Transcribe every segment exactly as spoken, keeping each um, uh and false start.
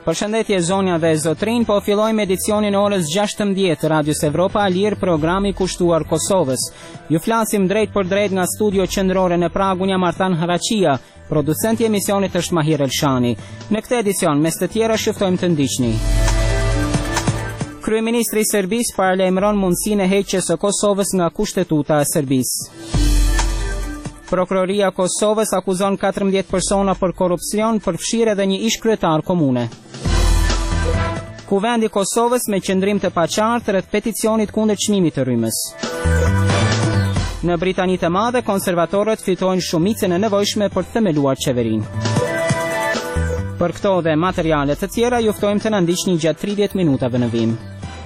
Përshëndetje zonja dhe zotrin, po fillojmë edicionin orës gjashtëmbëdhjetë Radios Evropa Lir, programi kushtuar Kosovës. Ju flasim drejt për drejt nga studio qendrore në Prag, unë jam Artan Haraqia, producenti i emisionit është Mahir Elshani. Në këtë edicion, mes të tjera shëftojmë të ndiqni. Kryeministri i Serbisë paralajmëron mundësinë e heqjes së Kosovës nga kushtetuta e Serbisë. Prokuroria e Kosovës akuzon katërmbëdhjetë persona për korrupsion, përfshirë edhe një ish kryetar komune. Kuvendi i Kosovës me qëndrim të paqartë rreth peticionit kundër çmimit të rrymës. Në Britanitë e Madhe, konservatorët fitojnë shumicën e nevojshme për të themeluar qeverinë. Për këto dhe materiale të tjera, ju ftojmë të na ndiqni gjatë tridhjetë minutave në vim.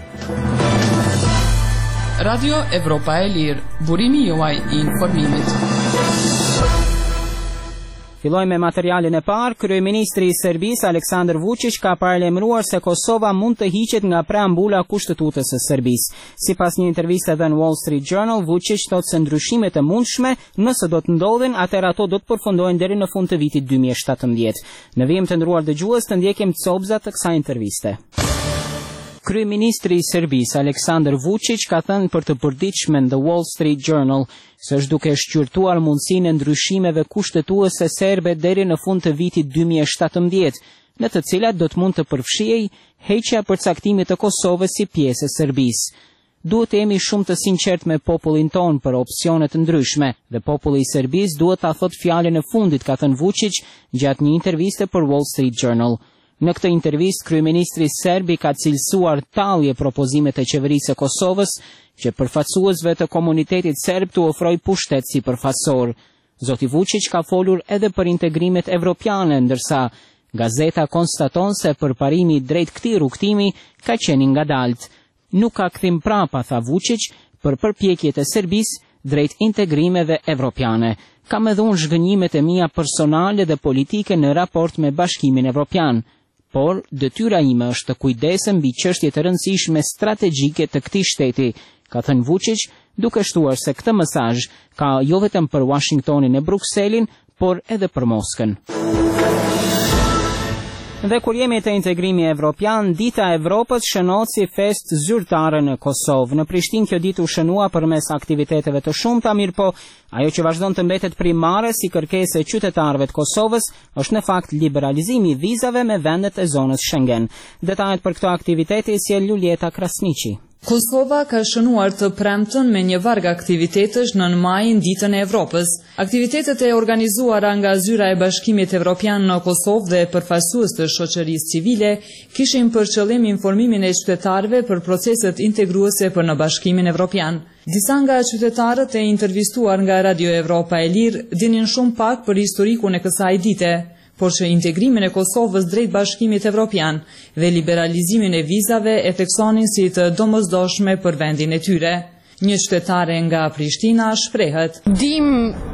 Radio Evropa e Lirë, burimi juaj i informimit. Fillojmë me materialin e parë. Kryeministri i Serbisë Aleksandar Vučić ka paralajmëruar se Kosova mund të hiqet nga preambula kushtetutës së Serbisë. Sipas një interviste dhe në Wall Street Journal, Vučić thotë se ndryshimet e mundshme, nëse do të ndodhin, atëherë ato do të përfundojnë deri në fund të vitit dy mijë e shtatëmbëdhjetë. Në vim të nderuar dëgjues, të ndjekim copëzat të kësaj interviste. Kryeministri i Serbisë Aleksandar Vučić ka thënë për të përditshme në The Wall Street Journal se është duke shqyrtuar mundësinë e ndryshimeve kushtetuese serbe deri në fund të vitit dy mijë e shtatëmbëdhjetë, në të cilat do të mund të përfshijej heqja e përcaktimit të Kosovës si pjesë e Serbisë. Duhet të jemi shumë të sinqertë me popullin ton për opsione të ndryshme dhe populli i Serbisë duhet ta thotë fjalën e fundit, ka thënë Vučić gjatë një interviste për Wall Street Journal. Në këtë intervistë, kryeministri serbi ka cilësuar tallje propozimet e qeverisë së Kosovës që përfaqësuesve të komunitetit serb të ofrojë pushtet si përfaqësor. Zoti Vučić ka folur edhe për integrimet evropiane, ndërsa gazeta konstaton se përparimi drejt këtij rrugtimi ka qenë ngadalt. Nuk ka kthim prapa, tha Vučić, për përpjekjet e Serbisë drejt integrimeve evropiane. Kam edhe unë zhgënjimet e mia personale dhe politike në raport me Bashkimin Evropian. Por detyra ime është të kujdesem mbi çështje të rëndësishme strategjike të këtij shteti, ka thënë Vučić, duke shtuar se këtë mesazh ka jo vetëm për Washingtonin e Brukselin, por edhe për Moskën. Dhe kur jemi te integrimi evropian, Dita e Evropës shënohet si fest zyrtare në Kosovë. Në Prishtinë kjo ditë u shënua përmes aktiviteteve të shumta, mirë po ajo që vazhdon të mbetet primare si kërkesë e qytetarëve të Kosovës është në fakt liberalizimi i vizave me vendet e zonës Schengen. Detajet për këto aktivitete sjell Julieta Krasniqi. Kosova ka shënuar të premtën me një varg aktivitetesh në majin Ditën e Evropës. Aktivitetet e organizuara nga Zyra e Bashkimit Evropian në Kosovë dhe përfaqësues të shoqërisë civile kishin për qëllim informimin e qytetarëve për proceset integruese për në Bashkimin Evropian. Disa nga qytetarët e intervistuar nga Radio Evropa e Lirë dinin shumë pak për historikun e kësaj dite, por që integrimin e Kosovës drejt Bashkimit Evropian dhe liberalizimin e vizave e theksonin si të domosdoshme për vendin e tyre. Një qytetare nga Prishtina shprehet: Dim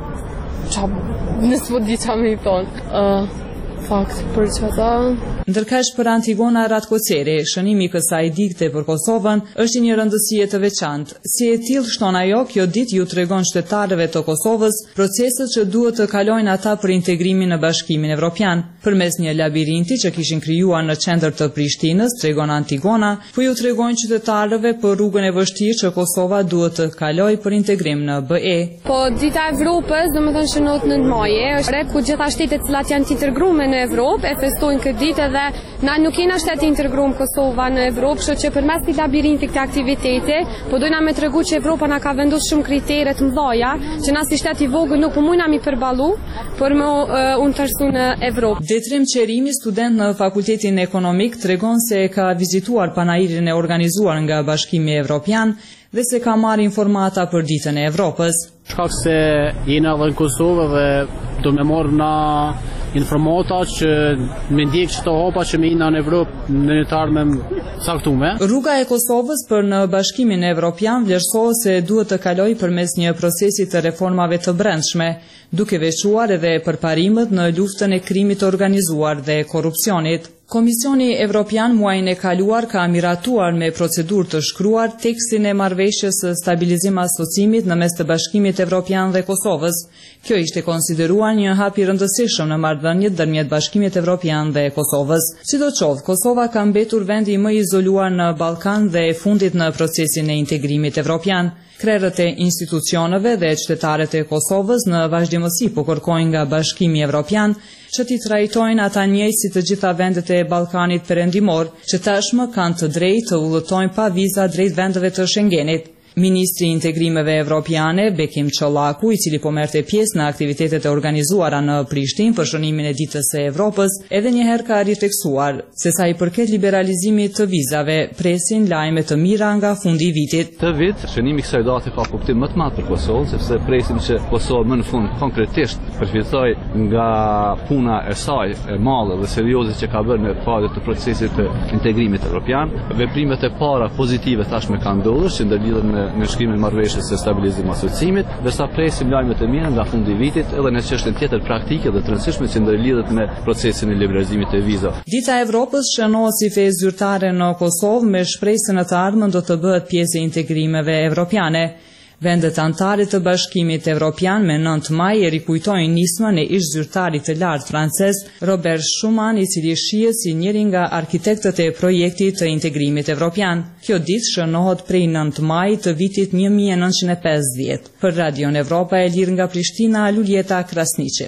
qa, nësë di qa me i thonë, uh, fakt për që ta... Ndërkaq për Antigona Ratkoceri, shënimi kësaj dikte për Kosovën është një rëndësie të veçantë. Si e tillë shton ajo, kjo ditë ju tregon qytetarëve të Kosovës proceset që duhet të kalojnë ata për integrimin në Bashkimin Evropian. Përmes një labirinti që kishin krijuar në qendër të Prishtinës, tregon Antigona, po ju tregojnë qytetarëve për rrugën e vështirë që Kosova duhet të kalojë për integrim në B E. Po Dita e Evropës, domethënë shënohet në maje, është rreth ku gjitha shtetet që janë të integruar në Evropë e festojnë këtë ditë dhe na nuk jena shtet integruar Kosova në Evropë, kështu që përmes këtij labirinti këtë aktivitete, po dojna me tregu që Evropa na ka vendosur shumë kritere të mëdha, që na si shtet i vogël nuk po mundna mi përballu, por më uh, unë tërsu në Evropë. Detrim Qerimi, student në Fakultetin Ekonomik, tregon se ka vizituar panairin e organizuar nga Bashkimi Evropian dhe se ka marrë informata për Ditën e Evropës. Shkak se jena edhe në Kosovë dhe do me marrë na informata që me ndjek që të hopa që me ina në Evropë në të ardhmen caktume. Rruga e Kosovës për në Bashkimin Evropian vlerësohet se duhet të kalojë përmes një procesi të reformave të brendshme, duke veçuar edhe përparimet në luftën e krimit organizuar dhe korrupsionit. Komisioni Evropian muajin e kaluar ka miratuar me procedurë të shkruar tekstin e marrëveshjes së stabilizim asociimit në mes të Bashkimit Evropian dhe Kosovës. Kjo ishte konsideruar një hap i rëndësishëm në marrëdhëniet ndërmjet Bashkimit Evropian dhe Kosovës. Sidoqoftë, Kosova ka mbetur vendi më izoluar në Ballkan dhe e fundit në procesin e integrimit evropian. Krerët e institucioneve dhe qytetarët e Kosovës në vazhdimësi po kërkojnë nga Bashkimi Evropian që t'i trajtojnë ata njëjtë si të gjitha vendet e Ballkanit perëndimor, që tashmë kanë të drejtë të udhëtojnë pa viza drejt vendeve të Schengenit. Ministri i Integrimeve Evropiane, Bekim Çollaku, i cili po merrte pjesë në aktivitetet e organizuara në Prishtinë për shënimin e Ditës së Evropës, edhe një herë ka riteksuar se sa i përket liberalizimit të vizave, presin lajme të mira nga fundi i vitit. Këtë vit, shënimi i kësaj date ka kuptim më të madh për Kosovën, sepse presim që Kosova më në fund konkretisht përfitojë nga puna e saj e madhe dhe serioze që ka bërë në fazën të procesit të integrimit evropian. Veprimet e para pozitive tashmë kanë ndodhur që ndërlidhen me në shkrimin e marrëveshjes së stabilizimit asociimit, ndërsa presim lajme të mira nga fundi i vitit edhe në çështjen tjetër praktike dhe të rëndësishme që ndërlidhet me procesin e liberalizimit të vizave. Dita e Evropës shënohet si festë zyrtare në Kosovë me shpresën në të ardhmen do të bëhet pjesë e integrimeve evropiane. Vendet anëtare të Bashkimit Evropian me nëntë maj e rikujtojnë nismën e ish zyrtarit të lartë francez Robert Schuman, i cili shihet si njëri nga arkitektët e projektit të integrimit evropian. Kjo ditë shënohet prej nëntë maj të vitit një mijë e nëntëqind e pesëdhjetë. Për Radion Evropa e lirë nga Prishtina, Luljeta Krasniqi.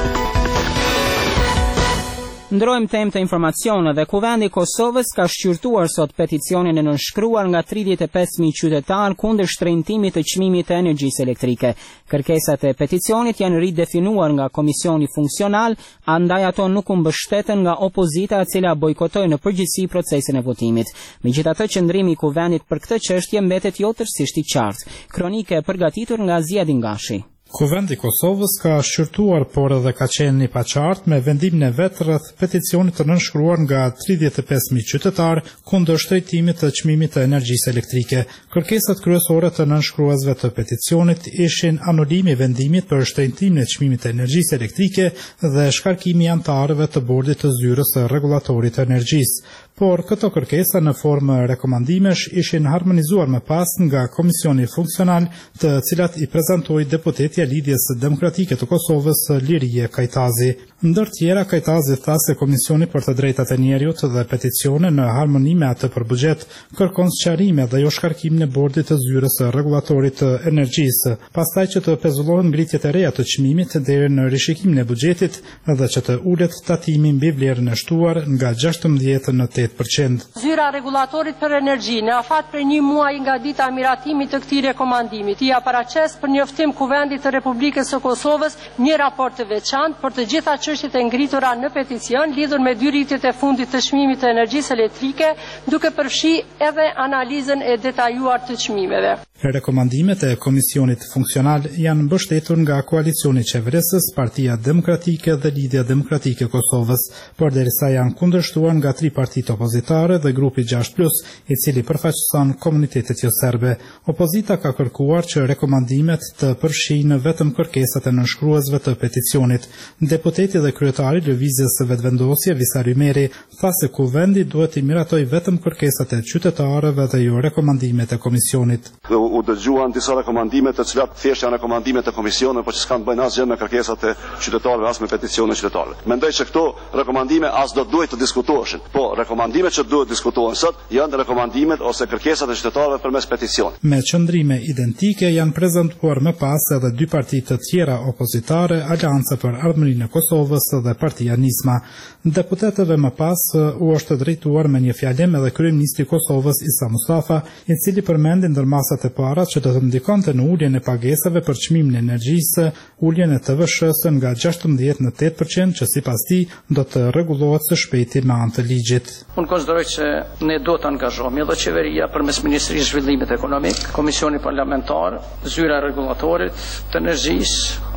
Ndrojmë temë të informacione dhe Kuvendi i Kosovës ka shqyrtuar sot peticionin e nënshkruar nga tridhjetë e pesë mijë qytetar kundër shtrenjtimit të çmimit të energjisë elektrike. Kërkesat e peticionit janë ridefinuar nga Komisioni Funksional, andaj ato nuk u mbështeten nga opozita e cila bojkotoi në përgjithësi procesin e votimit. Megjithatë, qëndrimi i Kuvendit për këtë çështje mbetet jo tërësisht i qartë. Kronikë e përgatitur nga Ziadin Gashi. Kuvendi i Kosovës ka shqyrtuar, por edhe ka qenë i paqartë me vendimin e vet rreth peticionit të nënshkruar nga tridhjetë e pesë mijë qytetar kundër shtrejtimit të çmimit të energjisë elektrike. Kërkesat kryesore të nënshkruesve të peticionit ishin anulimi i vendimit për shtrejtimin e çmimit të energjisë elektrike dhe shkarkimi i anëtarëve të bordit të zyrës së rregullatorit të energjisë. Por këto kërkesa në formë rekomandimesh ishin harmonizuar më pas nga Komisioni Funksional, të cilat i prezantoi deputetja Lidhjes Demokratike të Kosovës Lirie Kajtazi. Ndër tjera, Kajtazi tha se Komisioni për të Drejtat e Njerëzit dhe peticione në harmoni me atë për buxhet kërkon sqarime dhe jo shkarkimin e bordit të zyrës së rregullatorit të energjisë, pastaj që të pezullohen ngritjet e reja të çmimit deri në rishikimin e buxhetit dhe që të ulet tatimi mbi vlerën e shtuar nga gjashtëmbëdhjetë në tetë përqind. Zyra rregullatorit për energji në afat për një muaj nga dita e miratimit të këtij rekomandimit, ia paraqes për njoftim Kuvendit të Republikës së Kosovës një raport të veçantë për të gjitha çështjet e ngritura në peticion lidhur me dy rritjet e fundit të çmimit të energjisë elektrike, duke përfshirë edhe analizën e detajuar të çmimeve. Rekomandimet e Komisionit Funksional janë mbështetur nga Koalicioni Qeverisës, Partia Demokratike dhe Lidhja Demokratike e Kosovës, por derisa janë kundërshtuar nga tri partitë opozitare dhe grupi gjashtë plus, i cili përfaqëson komunitetet jo serbe. Opozita ka kërkuar që rekomandimet të përfshijnë vetëm kërkesat e nënshkruesve të peticionit. Deputeti dhe kryetari i Lëvizjes së Vetëvendosje, Visar Ymeri, tha se Kuvendi duhet i miratojë vetëm kërkesat e qytetarëve dhe jo rekomandimet e komisionit. U dëgjuan disa rekomandime të cilat thjesht janë rekomandime të komisionit, por që s'kan të bëjnë asgjë me kërkesat e qytetarëve, as me peticionet e qytetarëve. Mendoj se këto rekomandime as do duhet të diskutoheshin. Po, rekomandimet që duhet diskutohen sot janë rekomandimet ose kërkesat e qytetarëve përmes peticionit. Me qëndrime identike janë prezantuar më pas edhe dy parti të tjera opozitare, Aleanca për Ardhmërinë e Kosovës dhe Partia Nisma. Deputetëve më pas u është drejtuar me një fjalim edhe kryeministri i Kosovës Isa Mustafa, i cili përmendi ndër masat e para që do të ndikonte në uljen e pagesave për çmimin e energjisë, uljen e T V S-së nga gjashtëmbëdhjetë në tetë përqind, që sipas tij do të rregullohet së shpejti me anë të ligjit. Unë konsideroj që ne do të angazhohemi edhe qeveria përmes Ministrisë të Zhvillimit Ekonomik, Komisioni Parlamentar, Zyra e Rregullatorit të Energjisë,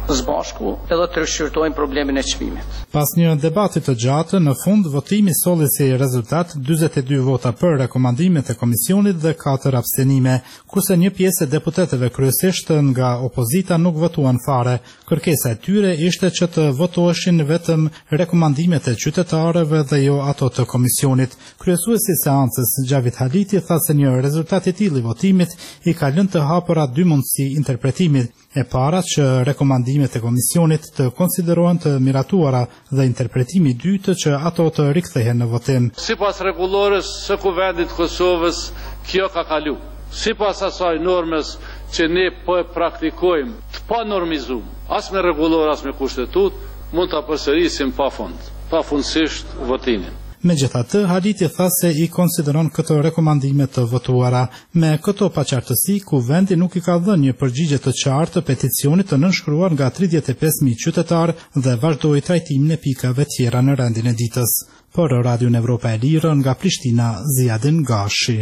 zbashku edhe të rishqyrtojmë problemin e çmimit. Pas një debati të gjatë, në fund votimi solli si rezultat dyzet e dy vota për rekomandimet e komisionit dhe katër abstenime, kurse një pjesë e deputetëve kryesisht nga opozita nuk votuan fare. Kërkesa e tyre ishte që të votoheshin vetëm rekomandimet e qytetarëve dhe jo ato të komisionit. Kryesuesi i seancës Xhavit Haliti tha se një rezultat i tillë i votimit i ka lënë të hapura dy mundësi interpretimi. E para që rekomandimet e komisionit të konsiderohen të miratuara dhe interpretimi i dytë që ato të rikthehen në votim. Sipas rregullores së Kuvendit të Kosovës, kjo ka kalu. Sipas asaj normes që ne po e praktikojmë të panormizuar, as me rregullor as me kushtetut, mund ta përsërisim pafund, pafundësisht votimin. Megjithatë, Haliti tha se i konsideron këto rekomandime të votuara. Me këto paqartësi, Kuvendi nuk i ka dhënë një përgjigje të qartë peticionit të nënshkruar nga tridhjetë e pesë mijë qytetar dhe vazhdoi trajtimin e pikave tjera në rendin e ditës. Për Radion Evropa e Lirë nga Prishtina, Ziadin Gashi.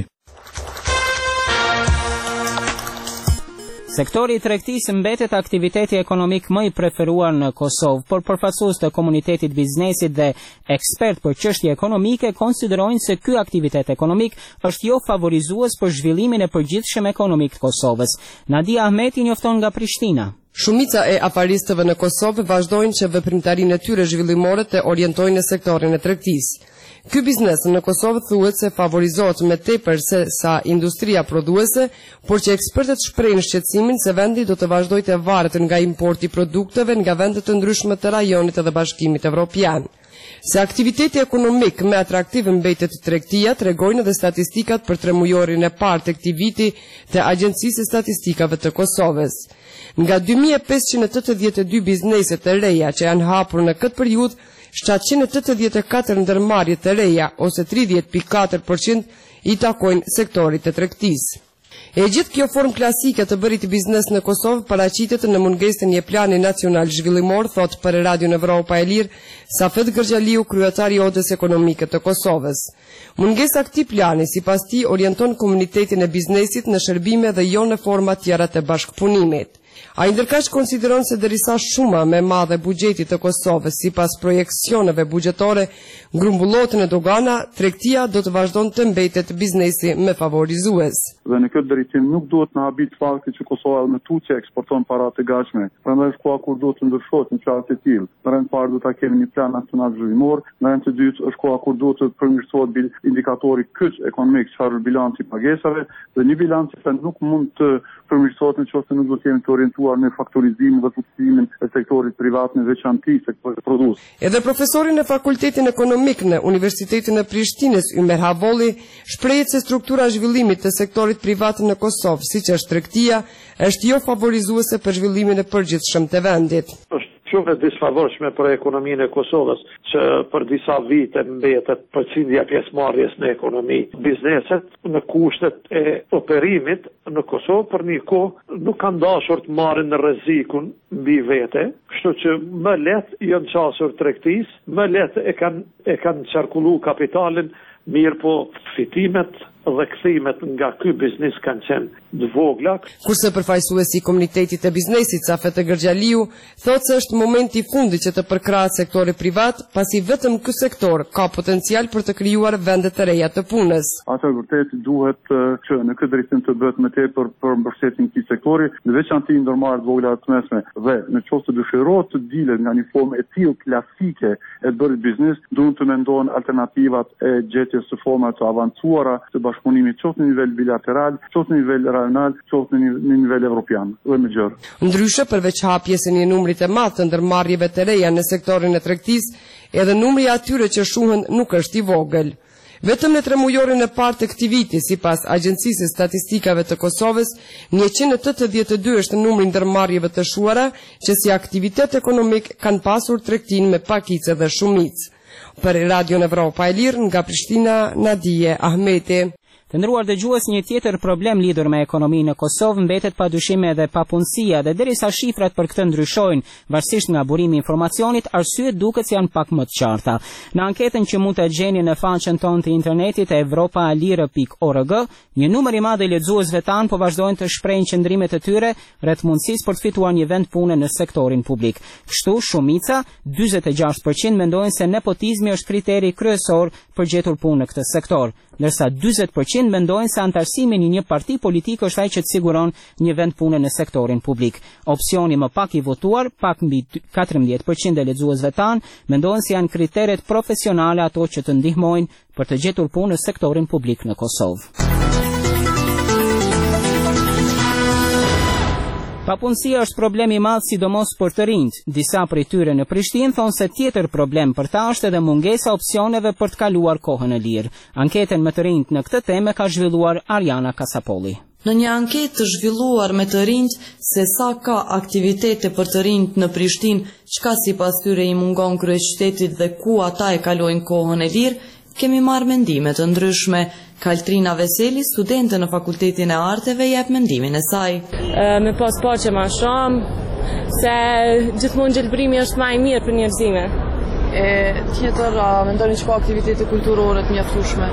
Sektori i tregtisë mbetet aktiviteti ekonomik më i preferuar në Kosovë, por përfaqësues të komunitetit biznesit dhe ekspert për çështje ekonomike konsiderojnë se ky aktivitet ekonomik është jo favorizues për zhvillimin e përgjithshëm ekonomik të Kosovës. Nadia Ahmeti njofton nga Prishtina. Shumica e afaristëve në Kosovë vazhdojnë që veprimtarinë e tyre zhvillimore të orientojnë në sektorin e tregtisë. Ky biznes në Kosovë thuhet se favorizohet me tepër se sa industria prodhuese, por që ekspertët shprehin shqetësimin se vendi do të vazhdojë të varet nga importi produkteve nga vende të ndryshme të rajonit dhe Bashkimit Evropian. Se aktiviteti ekonomik më atraktiv mbetet tregtia, tregojnë edhe statistikat për tremujorin e parë të këtij viti të Agjencisë së Statistikave të Kosovës. Nga dy mijë e pesëqind e tetëdhjetë e dy biznese të reja që janë hapur në këtë periudhë, shtatëqind e tetëdhjetë e katër ndërmarrje të reja ose tridhjetë pikë katër përqind i takojnë sektorit të tregtisë. E gjithë kjo formë klasike të bërit biznes në Kosovë paraqitet në mungesën e një plani nacional zhvillimor, thot për Radion Evropa e Lirë Safet Gërgjaliu, kryetari i Odës Ekonomike të Kosovës. Mungesa e këtij plani sipas tij orienton komunitetin e biznesit në shërbime dhe jo në forma tjera të bashkëpunimit. A i ndërkaq konsideron se derisa shuma me madhe buxhetit të Kosovës sipas projeksioneve buxhetore grumbullohet në dogana, tregtia do të vazhdon të mbetet biznesi më favorizues. Dhe në këtë drejtim nuk duhet na habit fakti që Kosova në tutje eksporton para të gatshme. Prandaj shkolla kur duhet të ndryshohet në çast të tillë. Në rend parë do ta kemi një plan nacional zhvillimor, në rend të dytë është koha kur duhet të përmirësohet indikatori kyç ekonomik, çfarë bilanci pagesave, dhe një bilanc që nuk mund të përmirësohet nëse nuk do të jemi të orientuar në faktorizimin dhe fuqizimin e sektorit privat në veçantë sektorit prodhues. Edhe profesori në Fakultetin Ekonomik në Universitetin e Prishtinës, Ymer Havolli, shprehet se struktura e zhvillimit të sektorit privat në Kosovë, siç është tregtia, është jo favorizuese për zhvillimin e përgjithshëm të vendit. Shumë e disfavorshme për ekonominë e Kosovës, që për disa vite mbetet përqindja pjesëmarrjes në ekonomi. Bizneset në kushtet e operimit në Kosovë për një kohë nuk kanë dashur të marrin në rrezikun mbi vete, kështu që më lehtë janë qasur tregtisë, më lehtë e kanë e kanë qarkullu kapitalin, mirë po fitimet dhe kthimet nga ky biznes kanë qenë të vogla. Kurse përfaqësuesi i komunitetit të biznesit Safet Gërgjaliu thotë se është momenti i fundit që të përkrahet sektori privat, pasi vetëm ky sektor ka potencial për të krijuar vende të reja të punës. Atë vërtet duhet që në këtë drejtim të bëhet më tepër për mbështetjen e këtij sektori, në veçantë ndërmarrje të vogla të mesme, dhe në qoftë të dëshirohet të dilet nga një formë e tillë klasike e të bërit biznes, duhet të mendohen alternativat e gjetjes së formave të avancuara të bashkëpunimit, qoftë në nivel bilateral, qoftë në nivel rajonal, qoftë në nivel evropian dhe më gjërë. Ndryshe, përveç hapjes së një numrit të madh të ndërmarrjeve të reja në sektorin e tregtisë, edhe numri i atyre që shuhen nuk është i vogël. Vetëm në tremujorin e parë të këtij viti, sipas Agjencisë së Statistikave të Kosovës, njëqind e tetëdhjetë e dy është numri i ndërmarrjeve të shuara që si aktivitet ekonomik kanë pasur tregtinë me pakicë dhe shumicë. Për Radion Evropa e Lirë nga Prishtina, Nadije Ahmeti. Të nderuar dëgjues, një tjetër problem lidhur me ekonominë në Kosovë mbetet padyshim edhe papunësia dhe derisa shifrat për këtë ndryshojnë varësisht nga burimi i informacionit, arsyet duket se janë pak më të qarta. Në anketën që mund ta gjeni në faqen tonë të internetit evropaalire pikë org, një numër i madh i lexuesve tan po vazhdojnë të shprehin qëndrimet e tyre rreth mundësisë për të fituar një vend pune në sektorin publik. Kështu, shumica, dyzet e gjashtë përqind mendojnë se nepotizmi është kriteri kryesor për gjetur punë në këtë sektor, ndërsa dyzet përqind mendojnë se antarësimi në një parti politike është ai që të siguron një vend pune në sektorin publik. Opsioni më pak i votuar, pak mbi katërmbëdhjetë përqind e lexuesve tan, mendojnë se janë kriteret profesionale ato që të ndihmojnë për të gjetur punë në sektorin publik në Kosovë. Papunësia është problem i madh sidomos për të rinjt. Disa prej tyre në Prishtinë thonë se tjetër problem për ta është edhe mungesa opsioneve për të kaluar kohën e lirë. Anketën me të rinjt në këtë temë ka zhvilluar Ariana Kasapolli. Në një anketë të zhvilluar me të rinjt se sa ka aktivitete për të rinjt në Prishtinë, çka sipas tyre i mungon kryeqytetit dhe ku ata e kalojnë kohën e lirë, kemi marrë mendime të ndryshme. Kaltrina Veseli, studente në Fakultetin e Arteve, jep mendimin e saj. Me pas paqe ma shumë, se gjithmonë gjelbrimi është ma i mirë për njerëzime. E tjetër, mendoni që ka aktivitete kulturore të mjaftueshme?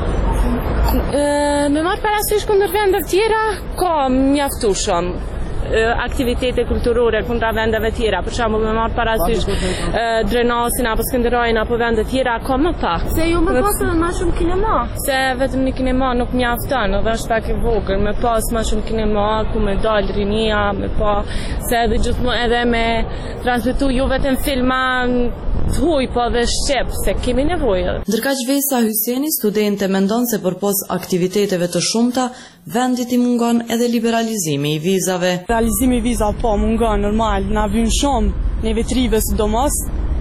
Me marrë parasysh kundër vendeve tjera, ka mjaftueshëm aktivitete kulturore kundra vendeve tjera, për shembull me marrë parasysh Drenasin apo Skënderajin apo vende tjera ka më pak. Se ju më pas edhe më shumë kinema. Se vetëm një kinema nuk mjafton, edhe është pak i vogël, me pas më shumë kinema ku me dal rinia, me pa se edhe gjithmonë edhe me transmetu ju vetëm filma të huaj po dhe shqip, se kemi nevojë. Ndërkaq Vesa Hyseni, studente, mendon se përpos aktiviteteve të shumta, vendit i mungon edhe liberalizimi i vizave. Liberalizimi i vizave po mungon normal, na vjen shumë, neve trive sidomos.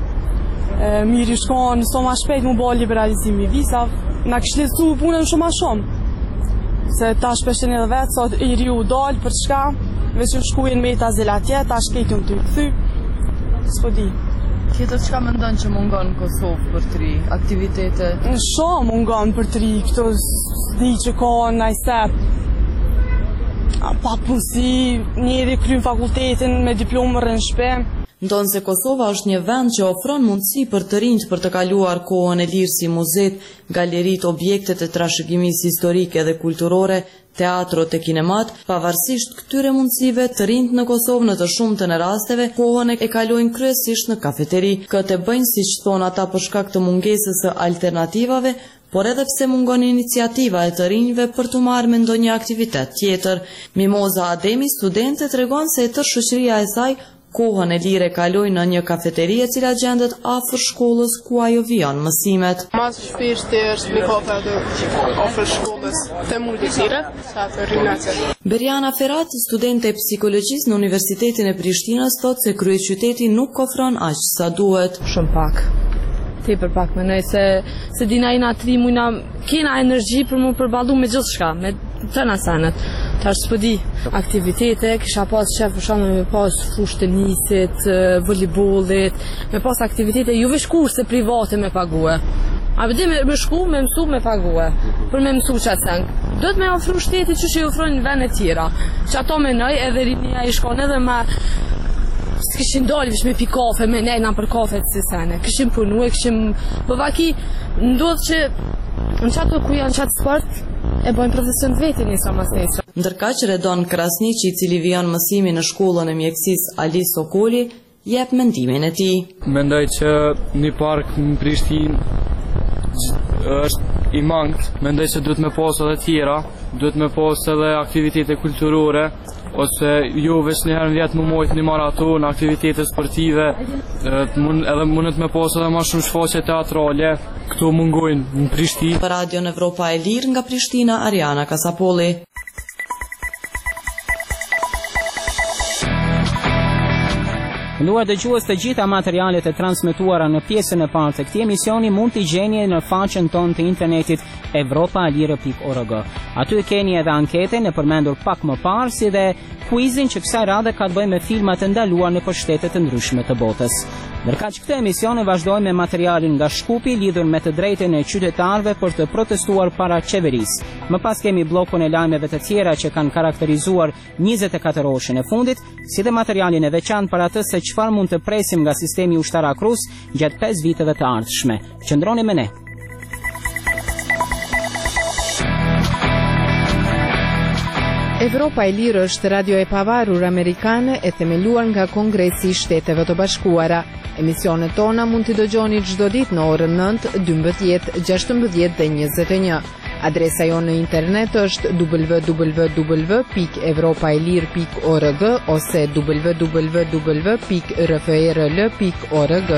Mirë i shkon, so ma shpejt mu bo liberalizimi i vizave, na kishë lecu punën shumë ma shumë. Se ta shpeshen edhe vetë, sot i riu dalë për çka, veç në shkujen me ta zelatje, ta shkejtën të i këthy, s'po di. Tjetër çka mendon që mungon në Kosovë për të ri, aktivitete? Shumë mungon për të ri, këto s'di që ka naj sep. Pa punësi, njeri kryen fakultetin me diplomë rrën shpe. Ndonë se Kosova është një vend që ofron mundësi për të rinjt për të kaluar kohën e lirë si muzet, galerit, objektet e trashëgimisë historike dhe kulturore, teatrot e kinemat, pavarësisht këtyre mundësive të rinjt në Kosovë në të shumtën e rasteve, kohën e kalojnë kryesisht në kafeteri. Këtë bëjnë siç thonë ata për shkak të mungesës së alternativave, por edhe pse mungon iniciativa e të rinjve për të marrë me ndonjë aktivitet tjetër. Mimoza Ademi, studente, tregon se e tërë shoqëria e saj kohën e lirë e kaloj në një kafeteri e cila gjendet afër shkollës ku ajo vijon mësimet. Mas shpeshtë është me kafe afër shkollës të mundë tjera, sa të rrinacë. Berjana Ferat, studente e psikologjisë në Universitetin e Prishtinës, thotë se kryeqyteti nuk ofron aq sa duhet. Shumë pak. Tepër pak mendoj se se dina ina tri mujna kena energji për mu përballu me gjithçka, me të nasanet. Tash s'po di, aktivitete, kisha pas shef për shkak me pas fushë tenisit, voleybollit, me pas aktivitete jo veç kurse private me pague. A vëdi me, me shku, me mësu, me pague, për me mësu që atëseng. Do të me ofru shteti që që i ofrojnë në vene tjera, që ato me nëj edhe rinia i shkon edhe ma s'kishin dalë vish me pi kafe, me nejna për kafe të si sene, kishim punu e kishim, për vaki ndodhë që në qato ku janë qatë sport, e bojnë profesion të vetin njësa mas nesër. Ndërkaq Redon Krasniqi, i cili vijon mësimi në shkollën e mjekësisë Ali Sokoli, jep mendimin e tij. Mendoj që një park në Prishtinë është i mangët, mendoj që duhet me pas edhe tjera, duhet me pas edhe aktivitete kulturore, ose jo veç një herë në vjetë më mojtë një maraton, aktivitete sportive, edhe mundet me pas edhe ma shumë shfaqje teatrale, këto mungojnë në Prishtinë. Për Radion Evropa e Lirë nga Prishtina, Ariana Kasapolli. Nduar dëgjues, të gjitha materialet e transmetuara në pjesën e parë të këtij emisioni mund t'i gjeni në faqen tonë të internetit evropaalire pikë org. Aty keni edhe anketen e përmendur pak më parë, si dhe quizin që kësaj radhe ka të bëjë me filmat e ndaluar në shtete të ndryshme të botës. Ndërkaq këtë emision e vazhdojmë me materialin nga Shkupi lidhur me të drejtën e qytetarëve për të protestuar para qeverisë. Më pas kemi bllokun e lajmeve të tjera që kanë karakterizuar njëzet e katër orëshin e fundit, si dhe materialin e veçantë për atë se çfarë mund të presim nga sistemi ushtarak rus gjatë pesë viteve të ardhshme. Qëndroni me ne. Evropa e Lirë është radio e pavarur amerikane e themeluar nga Kongresi i Shteteve të Bashkuara. Emisionet tona mund t'i dëgjoni çdo ditë në orën nëntë, dymbëdhjetë, gjashtëmbëdhjetë dhe njëzet e një. Adresa jonë në internet është w w w pikë evropaelir pikë org ose w w w pikë r f e r l pikë org.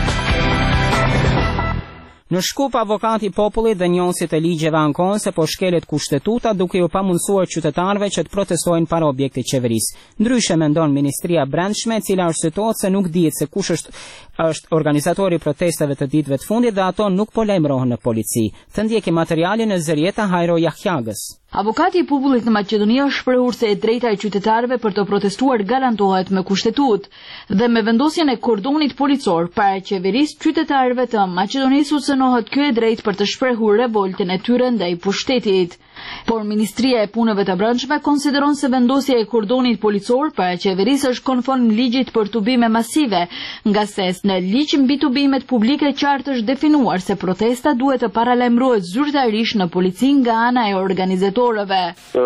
Në Shkup, avokati i popullit dhe njohësit e ligjeve ankohen se po shkelet kushtetuta duke u pamundsuar qytetarëve që të protestojnë para objektit qeverisë. Ndryshe mendon Ministria e Brendshme, e cila arsyetohet se nuk dihet se kush është është organizatori i protestave të ditëve të fundit dhe ato nuk po lajmërohen në polici. Të ndjekim materialin e Zërieta Hajro Jahjagës. Avokati i popullit në Maqedoni është shprehur se e drejta e qytetarëve për të protestuar garantohet me kushtetut dhe me vendosjen e kordonit policor para qeverisë, qytetarëve të Maqedonisë u synohet ky e drejtë për të shprehur revoltën e tyre ndaj pushtetit. Por Ministria e Punëve të Brendshme konsideron se vendosja e kordonit policor para qeverisë është konform ligjit për tubime masive, nga se në ligj mbi tubimet publike qartë është definuar se protesta duhet të paralajmërohet zyrtarisht në polici nga ana e organizatorëve.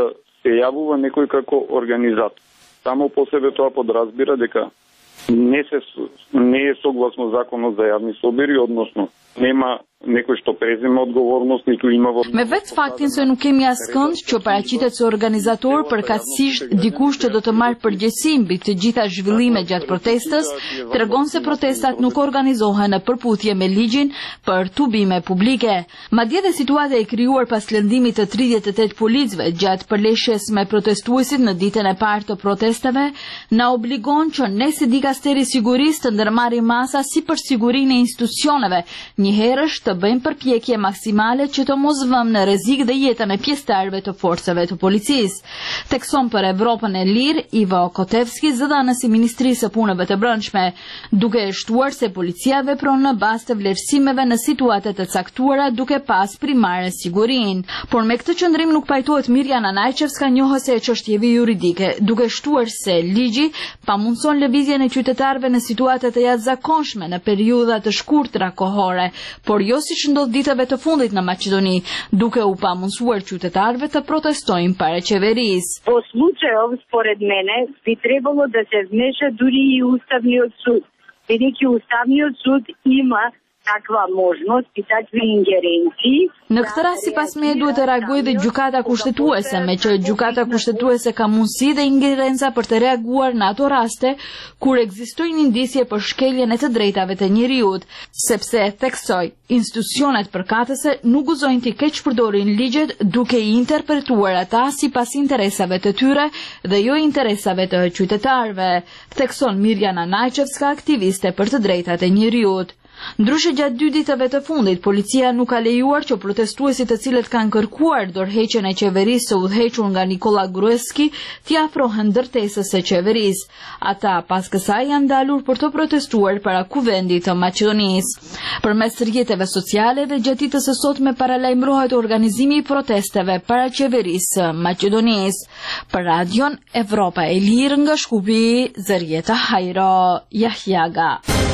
Се јавува некој како организатор. Само по себе тоа подразбира дека не се не е согласно законот за јавни собери, односно нема некој што презема одговорност, ниту има во... Me vetë faktin se nuk kemi askënd që paraqitet se organizator përkatësisht dikush që do të marrë përgjegjësi mbi të gjitha zhvillimet gjatë protestës, tregon se protestat nuk organizohen në përputhje me ligjin për tubime publike. Madje dhe situata e krijuar pas lëndimit të tridhjetë e tetë policëve gjatë përleshjes me protestuesit në ditën e parë të protestave na obligon që ne si dikasteri sigurisë të ndërmarrim masa si për sigurinë e institucioneve, njëherësh të bëjmë përpjekje maksimale që të mos vëmë në rrezik dhe jetën e pjesëtarëve të forcave të policisë. Tekson për Evropën e Lirë, Ivo Kotevski, zëdhënës i Ministrisë së Punëve të Brendshme, duke e shtuar se policia vepron në bazë të vlerësimeve në situata të caktuara duke pas primare sigurinë. Por me këtë qëndrim nuk pajtohet Mirjana Najçevska, njohëse e çështjeve juridike, duke shtuar se ligji pamundson lëvizjen e qytetarëve në situata të jashtëzakonshme në periudha të shkurtra kohore, por jo siç ndodh ditëve të fundit në Maqedoni, duke u pamundsuar qytetarëve të protestojnë para qeverisë. Во случајов, според мене, би требало да се вмеша дури и Уставниот суд, бидејќи Уставниот суд има takva možnost i takvi ingerenciji. Në këtë rast sipas me duhet të reagojë dhe gjykata kushtetuese, me që gjykata kushtetuese ka mundësi dhe ingerenca për të reaguar në ato raste kur ekzistojnë indicje për shkeljen e të drejtave të njeriut, sepse theksoj, institucionet përkatëse nuk gëzojnë të keq përdorin ligjet duke i interpretuar ata sipas interesave të tyre dhe jo interesave të qytetarëve, thekson Mirjana Najçevska, aktiviste për të drejtat e njeriut. Ndryshe gjatë dy ditëve të fundit, policia nuk ka lejuar që protestuesit të cilët kanë kërkuar dorëheqjen e qeverisë së udhëhequr nga Nikola Gruevski t'i afrohen ndërtesës së qeverisë. Ata pas kësaj janë dalur për të protestuar para kuvendit të Maqedonisë. Përmes rrjeteve sociale dhe gjatë ditës së sotme paralajmërohet organizimi i protesteve para qeverisë së Maqedonisë. Për Radion Evropa e Lirë nga Shkupi, Zërieta Hajro Jahjaga.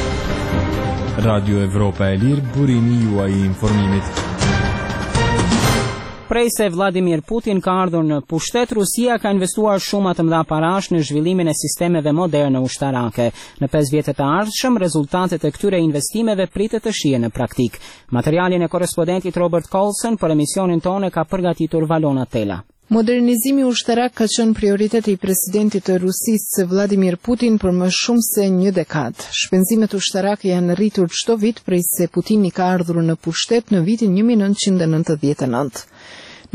Radio Evropa e Lirë, burimi juaj i informimit. Prej se Vladimir Putin ka ardhur në pushtet, Rusia ka investuar shumë të mëdha parash në zhvillimin e sistemeve moderne ushtarake. Në pesë vjetet e ardhshëm, rezultatet e këtyre investimeve pritet të shihen në praktik. Materialin e korrespondentit Robert Colson për emisionin tonë ka përgatitur Valona Tela. Modernizimi ushtarak ka qenë prioriteti i presidentit të Rusisë Vladimir Putin për më shumë se një dekadë. Shpenzimet ushtarake janë rritur çdo vit prej se Putini ka ardhur në pushtet në vitin një mijë e nëntëqind e nëntëdhjetë e nëntë.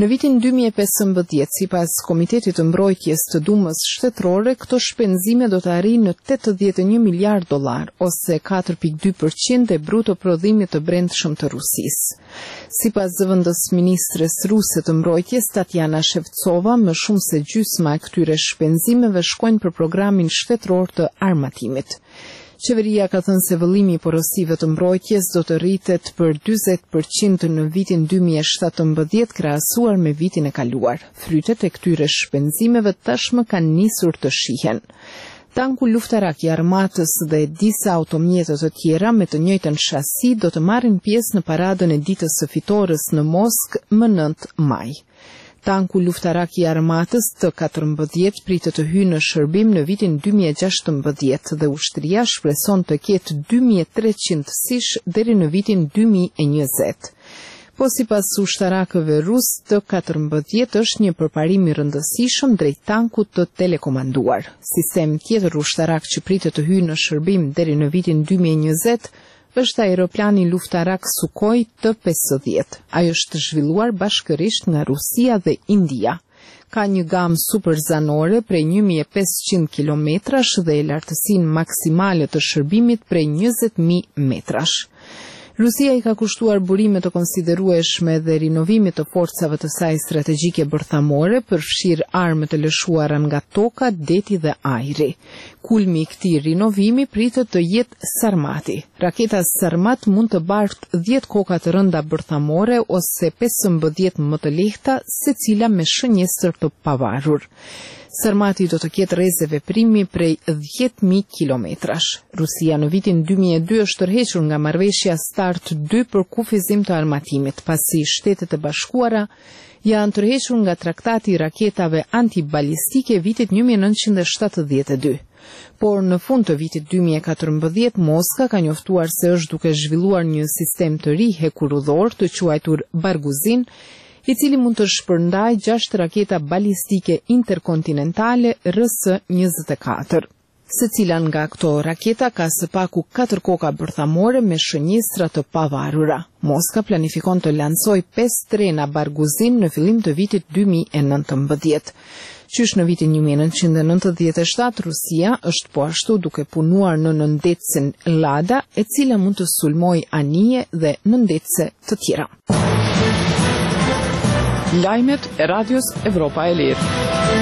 Në vitin dy mijë e pesëmbëdhjetë, sipas Komitetit të Mbrojtjes të Dumës Shtetërore, këto shpenzime do të arrijnë në tetëdhjetë e një miliard dollar, ose katër pikë dy përqind e bruto prodhimit të brendshëm të Rusisë. Sipas zëvendës ministres ruse të mbrojtjes Tatjana Shevtsova, më shumë se gjysma e këtyre shpenzimeve shkojnë për programin shtetëror të armatimit. Qeveria ka thënë se vëllimi i porosive të mbrojtjes do të rritet për dyzet përqind në vitin dy mijë e shtatëmbëdhjetë krahasuar me vitin e kaluar. Frytet e këtyre shpenzimeve tashmë kanë nisur të shihen. Tanku luftarak i armatës dhe disa automjete të tjera me të njëjtën shasi do të marrin pjesë në paradën e ditës së fitores në Moskë më nëntë maj. Tanku luftarak i armatës të katërmbëdhjetë pritet të hyjë në shërbim në vitin dy mijë e gjashtëmbëdhjetë dhe ushtria shpreson të ketë dy mijë e treqind sish deri në vitin dy mijë e njëzet. Po sipas ushtarakëve rus, të katërmbëdhjetë është një përparim i rëndësishëm drejt tankut të telekomanduar. Sistem tjetër ushtarak që pritet të hyjë në shërbim deri në vitin dy mijë e njëzet është aeroplani luftarak Sukhoi T pesëdhjetë. Ai është zhvilluar bashkërisht nga Rusia dhe India. Ka një gamë superzanore prej një mijë e pesëqind kilometrash dhe lartësinë maksimale të shërbimit prej njëzet mijë metrash. Rusia i ka kushtuar burime të konsiderueshme dhe rinovimit të forcave të saj strategjike bërthamore, përfshir armë të lëshuara nga toka, deti dhe ajri. Kulmi i këtij rinovimi pritet të jetë Sarmati. Raketa Sarmat mund të bartë dhjetë koka të rënda bërthamore ose pesëmbëdhjetë më të lehta, secila me shënjestër të pavarur. Sarmati do të ketë rreze veprimi prej dhjetë mijë kilometrash. Rusia në vitin dy mijë e dy është tërhequr nga marrëveshja Start dy për kufizim të armatimit, pasi Shtetet e Bashkuara janë tërhequr nga traktati i raketave antibalistike vitit një mijë e nëntëqind e shtatëdhjetë e dy. Por në fund të vitit dy mijë e katërmbëdhjetë, Moska ka njoftuar se është duke zhvilluar një sistem të ri hekurudhor të quajtur Barguzin, i cili mund të shpërndaj gjashtë raketa balistike interkontinentale R S njëzet e katër. Secila nga këto raketa ka së paku katër koka bërthamore me shënjestra të pavarura. Moska planifikon të lancojë pesë trena Barguzin në fillim të vitit dy mijë e nëntëmbëdhjetë. Qysh në vitin një mijë e nëntëqind e nëntëdhjetë e shtatë, Rusia është po ashtu duke punuar në nëndecën Lada, e cila mund të sulmojë anije dhe nëndece të tjera. Lajmet e Radios Evropa e Lirë.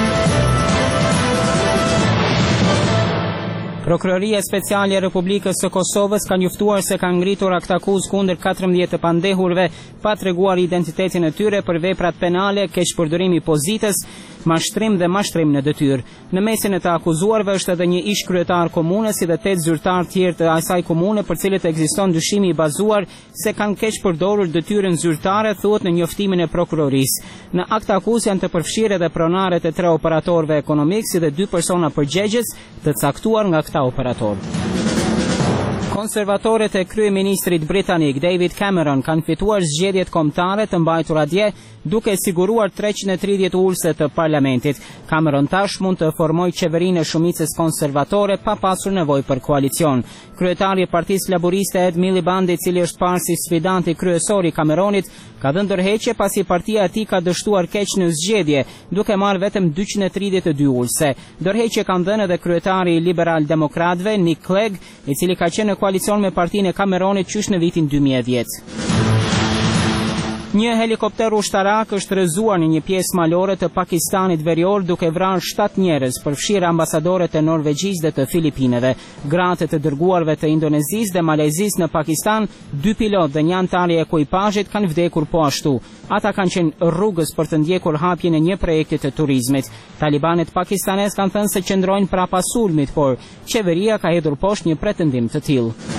Prokuroria Speciale e Republikës së Kosovës ka njoftuar se ka ngritur akt akuzë kundër katërmbëdhjetë të pandehurve pa treguar identitetin e tyre për veprat penale, keqpërdorim i pozitës, mashtrim dhe mashtrim në detyrë. Në mesin e të akuzuarve është edhe një ish kryetar komunës si dhe tetë zyrtar tjerë të asaj komune për cilët ekziston dyshimi i bazuar se kanë keqpërdorur detyrën zyrtare, thuhet në njoftimin e prokurorisë. Në akt akuzë janë të përfshirë edhe pronaret e tre operatorëve ekonomik si dhe dy persona përgjegjës të caktuar nga këta operator. Konservatorët e kryeministrit britanik David Cameron kanë fituar zgjedhjet kombëtare të mbajtura dje, duke siguruar treqind e tridhjetë ulëse të parlamentit. Cameron tash mund të formojë qeverinë e shumicës konservatore pa pasur nevojë për koalicion. Kryetari i Partisë Laboriste Ed Miliband, i cili është parë si sfidanti kryesor i Cameronit, ka dhënë ndërheqje pasi partia e tij ka dështuar keq në zgjedhje, duke marrë vetëm dyqind e tridhjetë e dy ulëse. Ndërheqje kanë dhënë edhe kryetari i liberal-demokratëve Nick Clegg, i cili ka qenë në koalicion me partinë e Cameronit qysh në vitin dy mijë e dhjetë. Një helikopter ushtarak është rrëzuar në një pjesë malore të Pakistanit verior duke vrarë shtatë njerëz, përfshirë ambasadorët e Norvegjisë dhe të Filipineve. Gratë të dërguarve të Indonezisë dhe Malezisë në Pakistan, dy pilot dhe një antar i ekuipazhit kanë vdekur po ashtu. Ata kanë qenë rrugës për të ndjekur hapjen e një projekti të turizmit. Talibanet pakistanes kanë thënë se qëndrojnë prapa sulmit, por qeveria ka hedhur poshtë një pretendim të tillë.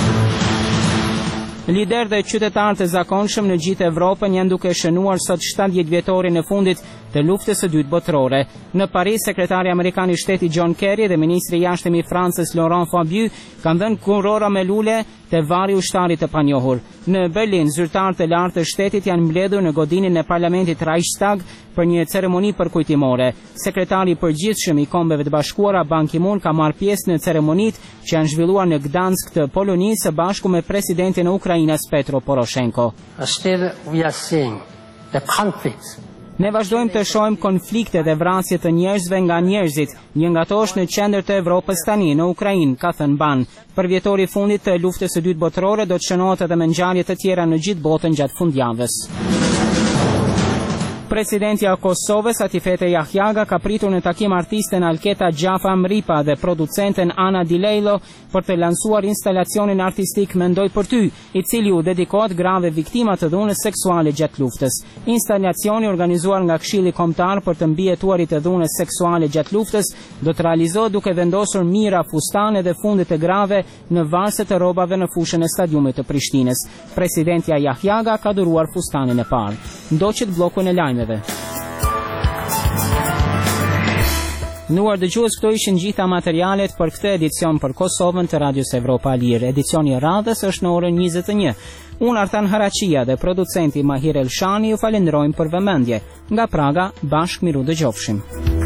Lider dhe qytetarë të zakonshëm në gjithë Evropën janë duke shënuar sot shtatëdhjetë vjetorin e fundit të luftës së dytë botërore. Në Paris, sekretari amerikan i shtetit John Kerry dhe ministri i jashtëm i Francës Laurent Fabius kanë dhënë kurora me lule te varri ushtarit të panjohur. Në Berlin, zyrtarët e lartë të shtetit janë mbledhur në godinin e parlamentit Reichstag për një ceremoni përkujtimore. Sekretari i përgjithshëm i Kombeve të Bashkuara Ban Ki-moon ka marrë pjesë në ceremonitë që janë zhvilluar në Gdansk të Polonisë së bashku me presidentin e Ukrainës Petro Poroshenko. Instead we are seeing the conflicts Ne vazhdojmë të shohim konflikte dhe vrasje të njerëzve nga njerëzit. Një nga to është në qendër të Evropës tani, në Ukrainë, ka thënë Ban. Për vjetori fundit të luftës së dytë botërore do të shënohet edhe me ngjarje të tjera në gjithë botën gjatë fundjavës. Presidentja e Kosovës, Atifete Jahjaga, ka pritur në takim artisten Alketa Gjafa Mripa dhe producenten Ana Dilejlo për të lansuar instalacionin artistik Mendoj për ty, i cili u dedikohet grave viktima të dhunës seksuale gjatë luftës. Instalacioni organizuar nga Këshilli Kombëtar për të mbijetuarit të dhunës seksuale gjatë luftës do të realizohet duke vendosur mira, fustane dhe fundet e grave në varset e rrobave në fushën e stadiumit të Prishtinës. Presidentja Jahjaga ka dhuruar fustanin e parë. Ndoqet bllokun e lajmeve. Nduar dëgjues, këto ishin gjitha materialet për këtë edicion për Kosovën të Radios Evropa Lirë. Edicioni i radhës është në orën njëzet e një. Unë Artan Haraqia dhe producenti Mahir Elshani ju falenderojmë për vëmendje. Nga Praga, bashkë miru dëgjofshim.